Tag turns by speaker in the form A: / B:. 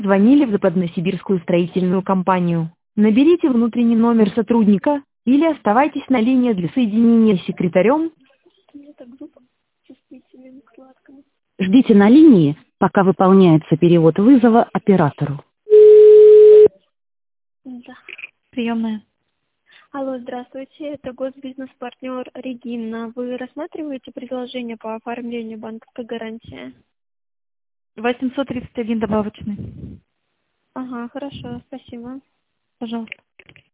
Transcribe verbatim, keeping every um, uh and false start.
A: Звонили в Западносибирскую строительную компанию. Наберите внутренний номер сотрудника или оставайтесь на линии для соединения с секретарем.
B: Мне так зуб чувствительными складками.
C: Ждите на линии, пока выполняется перевод вызова оператору.
B: Да.
D: Приемная.
B: Алло, здравствуйте, это госбизнес-партнер Регина. Вы рассматриваете предложение по оформлению банковской гарантии?
D: восемьсот тридцать один добавочный.
B: Ага, хорошо, спасибо.
D: Пожалуйста.